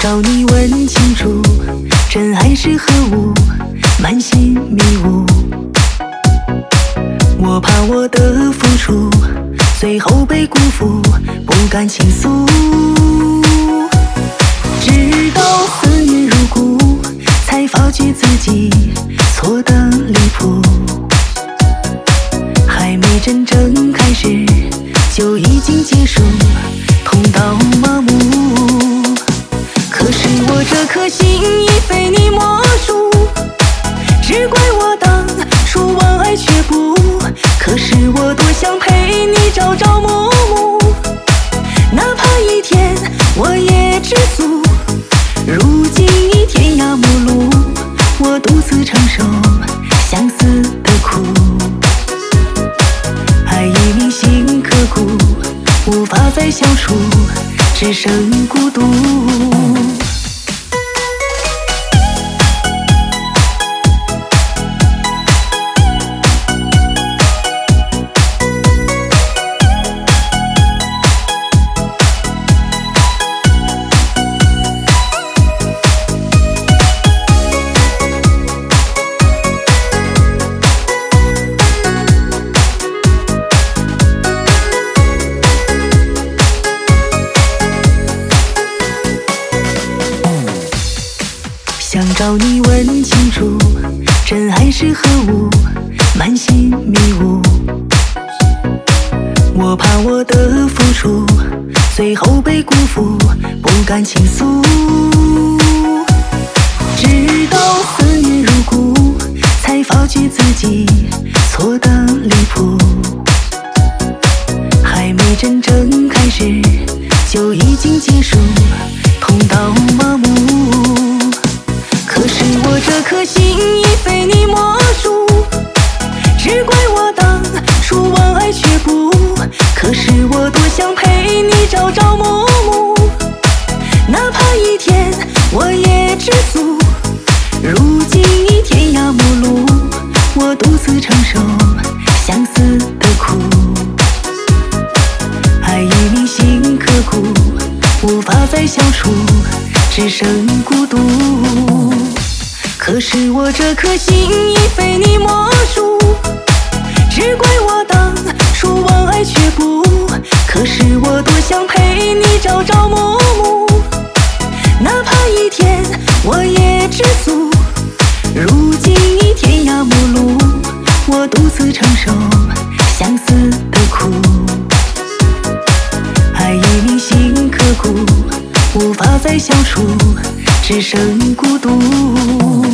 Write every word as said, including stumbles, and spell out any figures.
找你问清楚，真爱是何物，满心迷雾。我怕我的付出最后被辜负，不敢倾诉。直到思念入骨，才发觉自己错得离谱。还没真正开始，就已经结束，痛到麻木。可是我这颗心已非你莫属，只怪我当初忘爱却不。可是我多想陪你朝朝暮暮，哪怕一天我也知足。如今已天涯陌路，我独自承受相思的苦。爱已铭心刻骨，无法再消除，只剩孤独。想找你问清楚，真爱是何物，满心迷雾。我怕我的付出最后被辜负，不敢倾诉。直到思念入骨，才发觉自己错得离谱。还没真正开始，就已经结束，痛到麻木。可是我这颗心已非你莫属，只怪我当初忘爱却不。可是我多想陪你朝朝暮暮，哪怕一天我也知足。如今已天涯陌路，我独自承受相思的苦。爱已铭心刻骨，无法再消除，只剩孤独。可是我这颗心已非你莫属，只怪我当初忘爱却不。可是我多想陪你朝朝暮暮，哪怕一天我也知足。如今已天涯陌路，我独自承受相思的苦。爱已铭心刻骨，无法再消除，只剩孤独。